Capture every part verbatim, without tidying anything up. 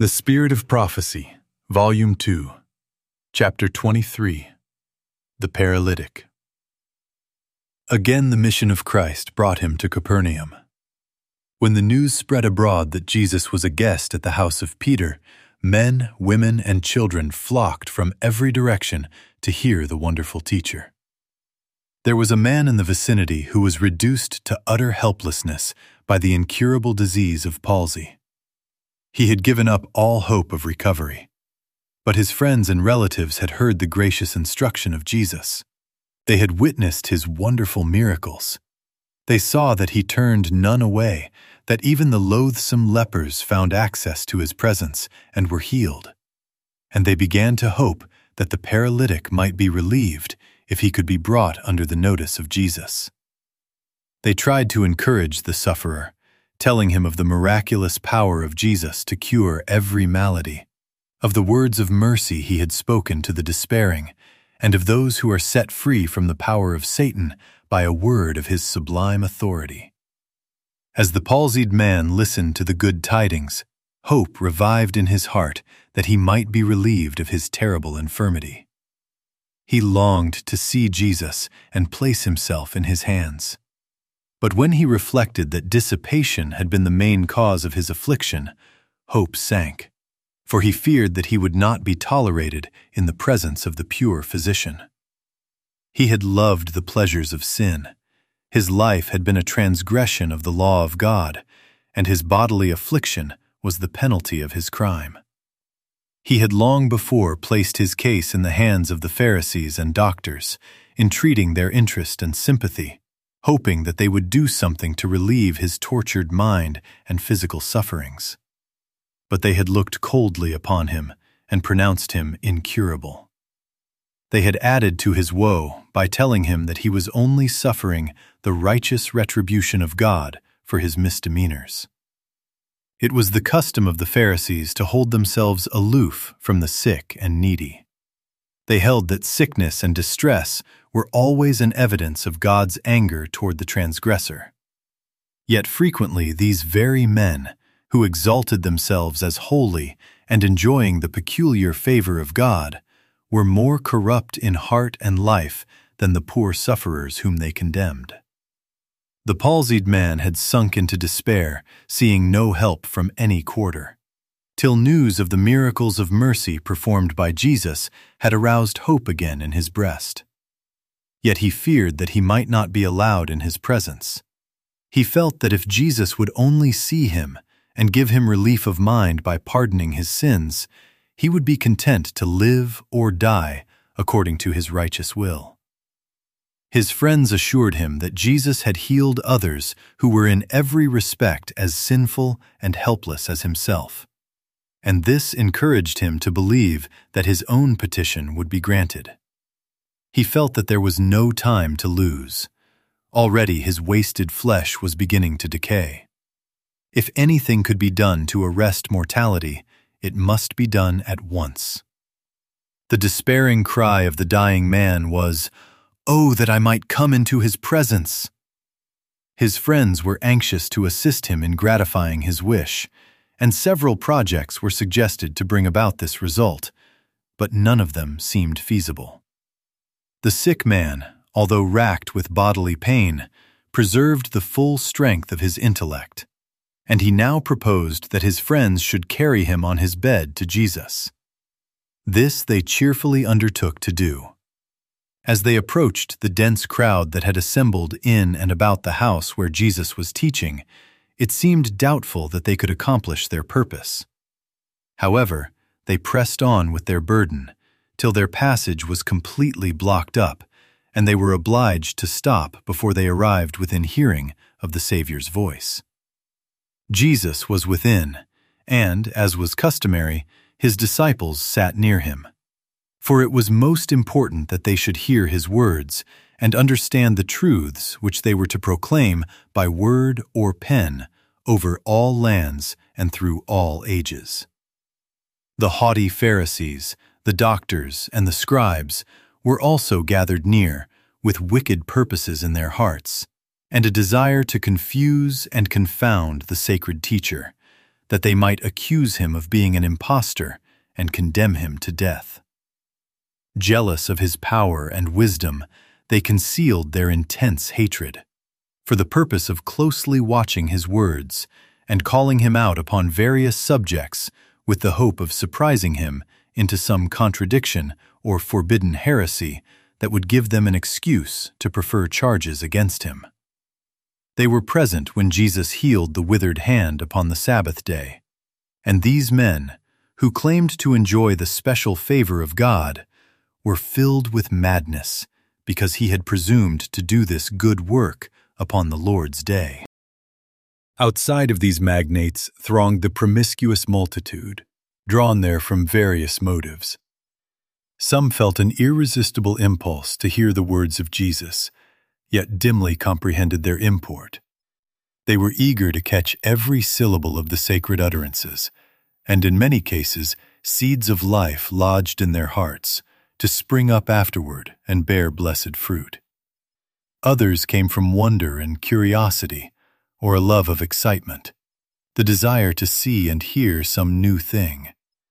The Spirit of Prophecy, Volume two, Chapter twenty-three, The Paralytic. Again the mission of Christ brought him to Capernaum. When the news spread abroad that Jesus was a guest at the house of Peter, men, women, and children flocked from every direction to hear the wonderful teacher. There was a man in the vicinity who was reduced to utter helplessness by the incurable disease of palsy. He had given up all hope of recovery, but his friends and relatives had heard the gracious instruction of Jesus. They had witnessed his wonderful miracles. They saw that he turned none away, that even the loathsome lepers found access to his presence and were healed. And they began to hope that the paralytic might be relieved if he could be brought under the notice of Jesus. They tried to encourage the sufferer, telling him of the miraculous power of Jesus to cure every malady, of the words of mercy he had spoken to the despairing, and of those who are set free from the power of Satan by a word of his sublime authority. As the palsied man listened to the good tidings, hope revived in his heart that he might be relieved of his terrible infirmity. He longed to see Jesus and place himself in his hands. But when he reflected that dissipation had been the main cause of his affliction, hope sank, for he feared that he would not be tolerated in the presence of the pure physician. He had loved the pleasures of sin. His life had been a transgression of the law of God, and his bodily affliction was the penalty of his crime. He had long before placed his case in the hands of the Pharisees and doctors, entreating their interest and sympathy, hoping that they would do something to relieve his tortured mind and physical sufferings. But they had looked coldly upon him and pronounced him incurable. They had added to his woe by telling him that he was only suffering the righteous retribution of God for his misdemeanors. It was the custom of the Pharisees to hold themselves aloof from the sick and needy. They held that sickness and distress were always an evidence of God's anger toward the transgressor. Yet frequently these very men, who exalted themselves as holy and enjoying the peculiar favor of God, were more corrupt in heart and life than the poor sufferers whom they condemned. The palsied man had sunk into despair, seeing no help from any quarter, till news of the miracles of mercy performed by Jesus had aroused hope again in his breast. Yet he feared that he might not be allowed in his presence. He felt that if Jesus would only see him and give him relief of mind by pardoning his sins, he would be content to live or die according to his righteous will. His friends assured him that Jesus had healed others who were in every respect as sinful and helpless as himself, and this encouraged him to believe that his own petition would be granted. He felt that there was no time to lose. Already his wasted flesh was beginning to decay. If anything could be done to arrest mortality, it must be done at once. The despairing cry of the dying man was, "Oh, that I might come into his presence!" His friends were anxious to assist him in gratifying his wish, and several projects were suggested to bring about this result, but none of them seemed feasible. The sick man, although racked with bodily pain, preserved the full strength of his intellect, and he now proposed that his friends should carry him on his bed to Jesus. This they cheerfully undertook to do. As they approached the dense crowd that had assembled in and about the house where Jesus was teaching, it seemed doubtful that they could accomplish their purpose. However, they pressed on with their burden, till their passage was completely blocked up, and they were obliged to stop before they arrived within hearing of the Savior's voice. Jesus was within, and, as was customary, his disciples sat near him. For it was most important that they should hear his words and understand the truths which they were to proclaim by word or pen over all lands and through all ages. The haughty Pharisees, the doctors, and the scribes were also gathered near, with wicked purposes in their hearts, and a desire to confuse and confound the sacred teacher, that they might accuse him of being an impostor and condemn him to death. Jealous of his power and wisdom, they concealed their intense hatred, for the purpose of closely watching his words and calling him out upon various subjects with the hope of surprising him into some contradiction or forbidden heresy that would give them an excuse to prefer charges against him. They were present when Jesus healed the withered hand upon the Sabbath day, and these men, who claimed to enjoy the special favor of God, were filled with madness because he had presumed to do this good work upon the Lord's day. Outside of these magnates thronged the promiscuous multitude, drawn there from various motives. Some felt an irresistible impulse to hear the words of Jesus, yet dimly comprehended their import. They were eager to catch every syllable of the sacred utterances, and in many cases seeds of life lodged in their hearts, to spring up afterward and bear blessed fruit. Others came from wonder and curiosity, or a love of excitement, the desire to see and hear some new thing.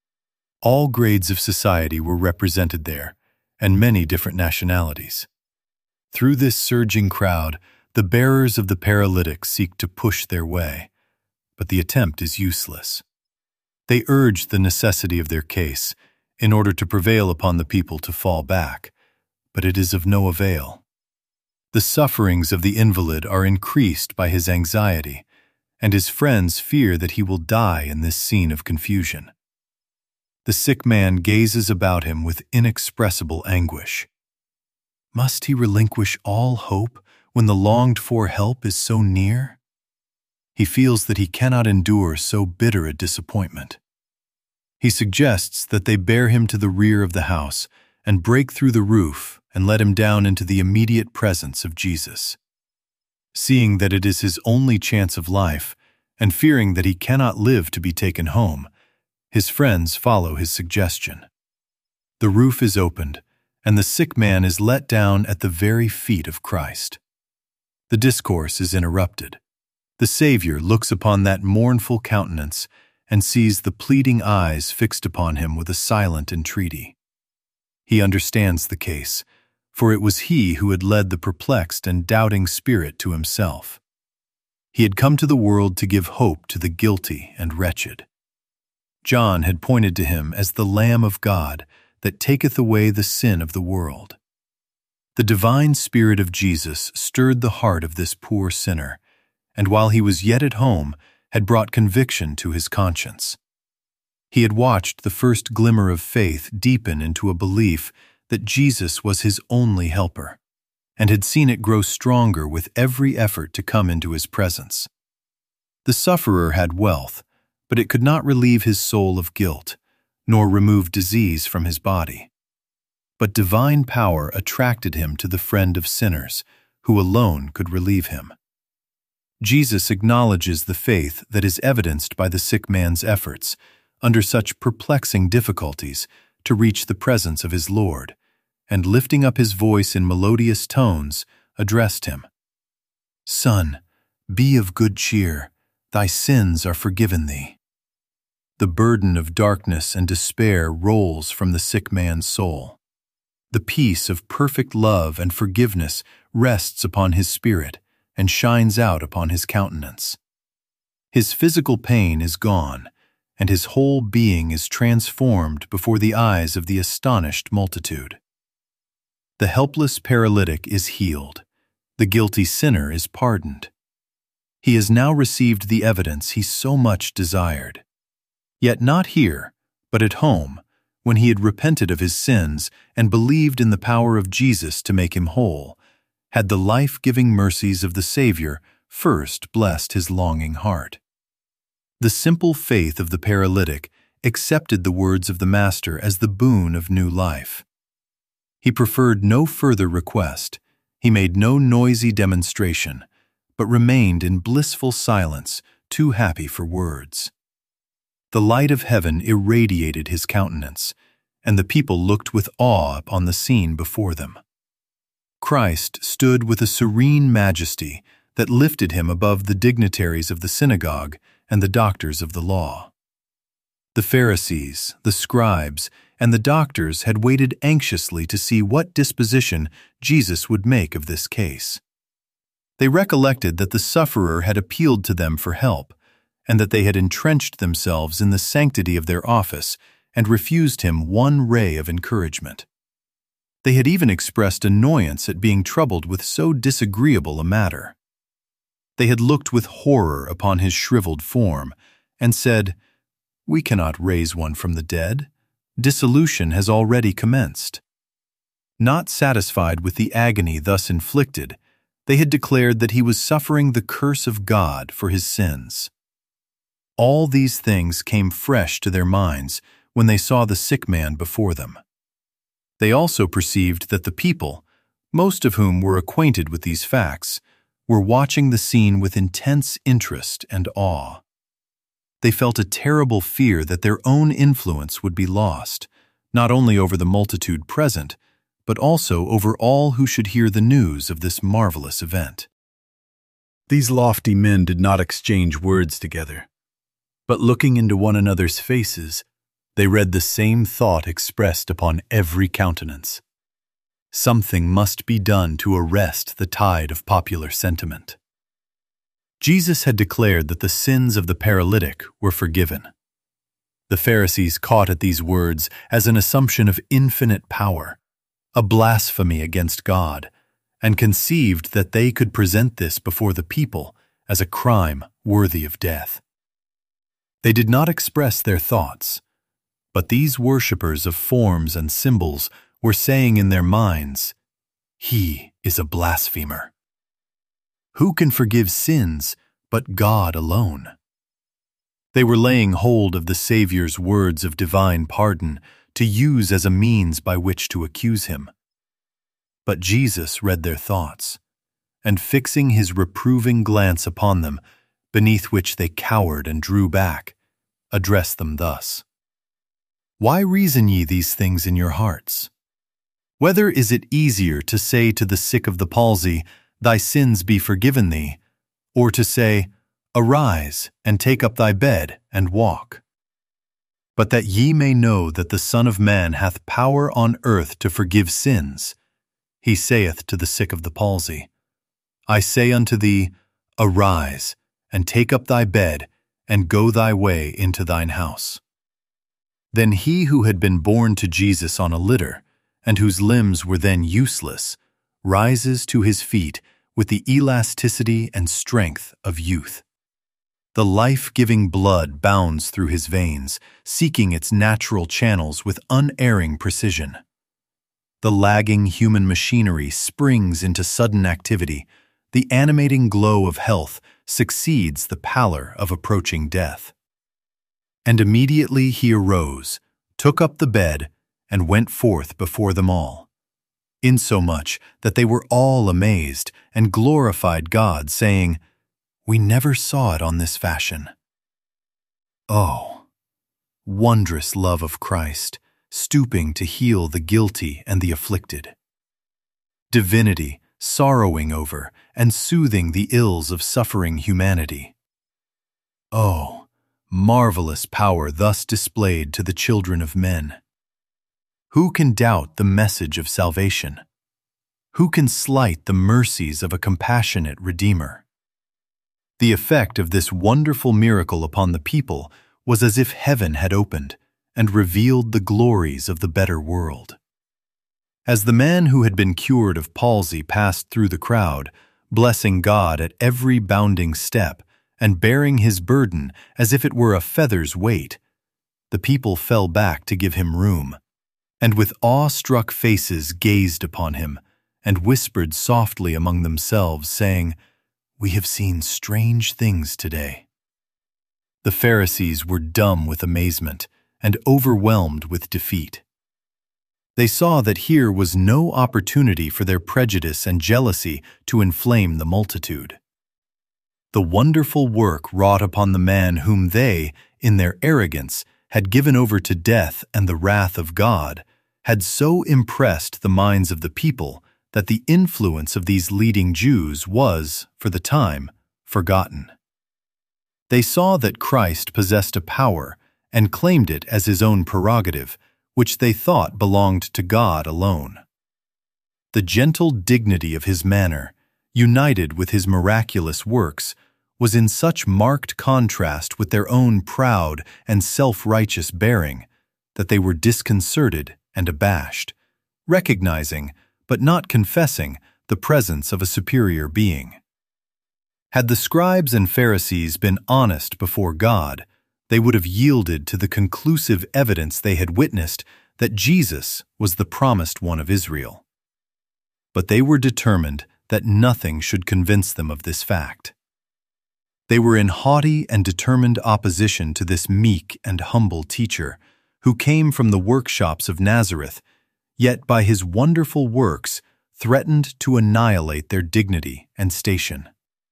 All grades of society were represented there, and many different nationalities. Through this surging crowd, the bearers of the paralytic seek to push their way, but the attempt is useless. They urge the necessity of their case in order to prevail upon the people to fall back, but it is of no avail. The sufferings of the invalid are increased by his anxiety, and his friends fear that he will die in this scene of confusion. The sick man gazes about him with inexpressible anguish. Must he relinquish all hope when the longed-for help is so near? He feels that he cannot endure so bitter a disappointment. He suggests that they bear him to the rear of the house and break through the roof and let him down into the immediate presence of Jesus. Seeing that it is his only chance of life, and fearing that he cannot live to be taken home, his friends follow his suggestion. The roof is opened, and the sick man is let down at the very feet of Christ. The discourse is interrupted. The Savior looks upon that mournful countenance and sees the pleading eyes fixed upon him with a silent entreaty. He understands the case, for it was he who had led the perplexed and doubting spirit to himself. He had come to the world to give hope to the guilty and wretched. John had pointed to him as the Lamb of God that taketh away the sin of the world. The divine Spirit of Jesus stirred the heart of this poor sinner, and while he was yet at home, had brought conviction to his conscience. He had watched the first glimmer of faith deepen into a belief that Jesus was his only helper, and had seen it grow stronger with every effort to come into his presence. The sufferer had wealth, but it could not relieve his soul of guilt, nor remove disease from his body. But divine power attracted him to the friend of sinners, who alone could relieve him. Jesus acknowledges the faith that is evidenced by the sick man's efforts, under such perplexing difficulties, to reach the presence of his Lord, and lifting up his voice in melodious tones, addressed him. "Son, be of good cheer, thy sins are forgiven thee." The burden of darkness and despair rolls from the sick man's soul. The peace of perfect love and forgiveness rests upon his spirit and shines out upon his countenance. His physical pain is gone, and his whole being is transformed before the eyes of the astonished multitude. The helpless paralytic is healed. The guilty sinner is pardoned. He has now received the evidence he so much desired. Yet not here, but at home, when he had repented of his sins and believed in the power of Jesus to make him whole, had the life-giving mercies of the Savior first blessed his longing heart. The simple faith of the paralytic accepted the words of the Master as the boon of new life. He preferred no further request, he made no noisy demonstration, but remained in blissful silence, too happy for words. The light of heaven irradiated his countenance, and the people looked with awe upon the scene before them. Christ stood with a serene majesty that lifted him above the dignitaries of the synagogue and the doctors of the law. The Pharisees, the scribes, and the doctors had waited anxiously to see what disposition Jesus would make of this case. They recollected that the sufferer had appealed to them for help, and that they had entrenched themselves in the sanctity of their office and refused him one ray of encouragement. They had even expressed annoyance at being troubled with so disagreeable a matter. They had looked with horror upon his shriveled form and said, "We cannot raise one from the dead. Dissolution has already commenced." Not satisfied with the agony thus inflicted, they had declared that he was suffering the curse of God for his sins. All these things came fresh to their minds when they saw the sick man before them. They also perceived that the people, most of whom were acquainted with these facts, were watching the scene with intense interest and awe. They felt a terrible fear that their own influence would be lost, not only over the multitude present, but also over all who should hear the news of this marvelous event. These lofty men did not exchange words together, but looking into one another's faces, they read the same thought expressed upon every countenance. Something must be done to arrest the tide of popular sentiment. Jesus had declared that the sins of the paralytic were forgiven. The Pharisees caught at these words as an assumption of infinite power, a blasphemy against God, and conceived that they could present this before the people as a crime worthy of death. They did not express their thoughts, but these worshippers of forms and symbols were saying in their minds, "He is a blasphemer. Who can forgive sins but God alone?" They were laying hold of the Savior's words of divine pardon to use as a means by which to accuse him. But Jesus read their thoughts, and fixing his reproving glance upon them, beneath which they cowered and drew back, addressed them thus: "Why reason ye these things in your hearts? Whether is it easier to say to the sick of the palsy, Thy sins be forgiven thee, or to say, Arise, and take up thy bed, and walk? But that ye may know that the Son of Man hath power on earth to forgive sins, he saith to the sick of the palsy, I say unto thee, Arise, and take up thy bed, and go thy way into thine house. Then he who had been borne to Jesus on a litter, and whose limbs were then useless, rises to his feet with the elasticity and strength of youth. The life-giving blood bounds through his veins, seeking its natural channels with unerring precision. The lagging human machinery springs into sudden activity. The animating glow of health succeeds the pallor of approaching death. And immediately he arose, took up the bed, and went forth before them all, insomuch that they were all amazed and glorified God, saying, We never saw it on this fashion. Oh, wondrous love of Christ, stooping to heal the guilty and the afflicted. Divinity, sorrowing over and soothing the ills of suffering humanity. Oh, marvelous power thus displayed to the children of men. Who can doubt the message of salvation? Who can slight the mercies of a compassionate Redeemer? The effect of this wonderful miracle upon the people was as if heaven had opened and revealed the glories of the better world. As the man who had been cured of palsy passed through the crowd, blessing God at every bounding step and bearing his burden as if it were a feather's weight, the people fell back to give him room, and with awe-struck faces gazed upon him, and whispered softly among themselves, saying, We have seen strange things today. The Pharisees were dumb with amazement and overwhelmed with defeat. They saw that here was no opportunity for their prejudice and jealousy to inflame the multitude. The wonderful work wrought upon the man whom they, in their arrogance, had given over to death and the wrath of God, had so impressed the minds of the people that the influence of these leading Jews was, for the time, forgotten. They saw that Christ possessed a power and claimed it as his own prerogative, which they thought belonged to God alone. The gentle dignity of his manner, united with his miraculous works, was in such marked contrast with their own proud and self-righteous bearing that they were disconcerted and abashed, recognizing, but not confessing, the presence of a superior being. Had the scribes and Pharisees been honest before God, they would have yielded to the conclusive evidence they had witnessed that Jesus was the promised one of Israel. But they were determined that nothing should convince them of this fact. They were in haughty and determined opposition to this meek and humble teacher, who came from the workshops of Nazareth, yet by his wonderful works threatened to annihilate their dignity and station.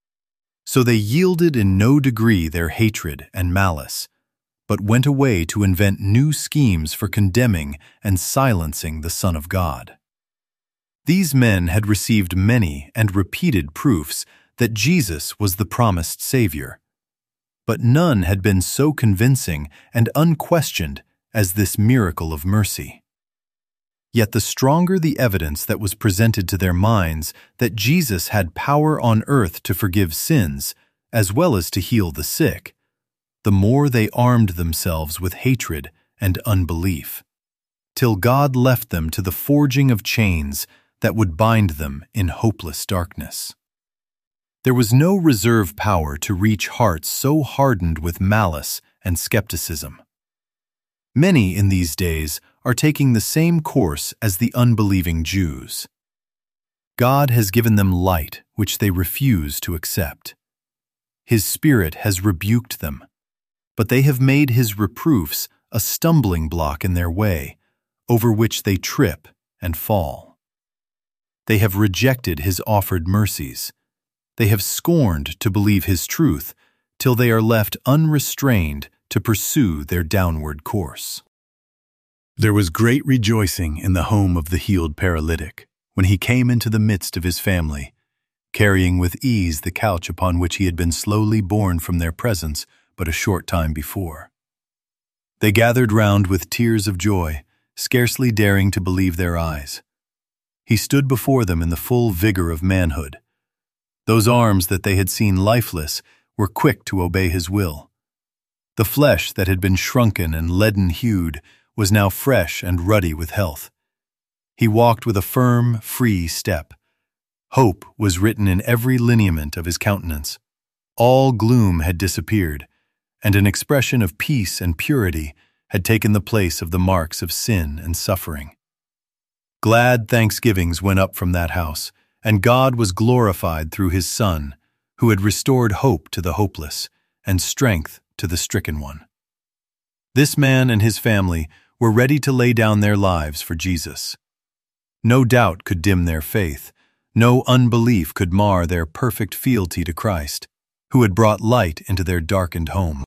So they yielded in no degree their hatred and malice, but went away to invent new schemes for condemning and silencing the Son of God. These men had received many and repeated proofs that Jesus was the promised Savior, but none had been so convincing and unquestioned as this miracle of mercy. Yet the stronger the evidence that was presented to their minds that Jesus had power on earth to forgive sins, as well as to heal the sick, the more they armed themselves with hatred and unbelief, till God left them to the forging of chains that would bind them in hopeless darkness. There was no reserve power to reach hearts so hardened with malice and skepticism. Many in these days are taking the same course as the unbelieving Jews. God has given them light which they refuse to accept. His Spirit has rebuked them, but they have made his reproofs a stumbling block in their way, over which they trip and fall. They have rejected his offered mercies. They have scorned to believe his truth, till they are left unrestrained to pursue their downward course. There was great rejoicing in the home of the healed paralytic when he came into the midst of his family, carrying with ease the couch upon which he had been slowly borne from their presence but a short time before. They gathered round with tears of joy, scarcely daring to believe their eyes. He stood before them in the full vigor of manhood. Those arms that they had seen lifeless were quick to obey his will. The flesh that had been shrunken and leaden-hued was now fresh and ruddy with health. He walked with a firm, free step. Hope was written in every lineament of his countenance. All gloom had disappeared, and an expression of peace and purity had taken the place of the marks of sin and suffering. Glad thanksgivings went up from that house, and God was glorified through his Son, who had restored hope to the hopeless and strength to the stricken one. This man and his family were ready to lay down their lives for Jesus. No doubt could dim their faith. No unbelief could mar their perfect fealty to Christ, who had brought light into their darkened home.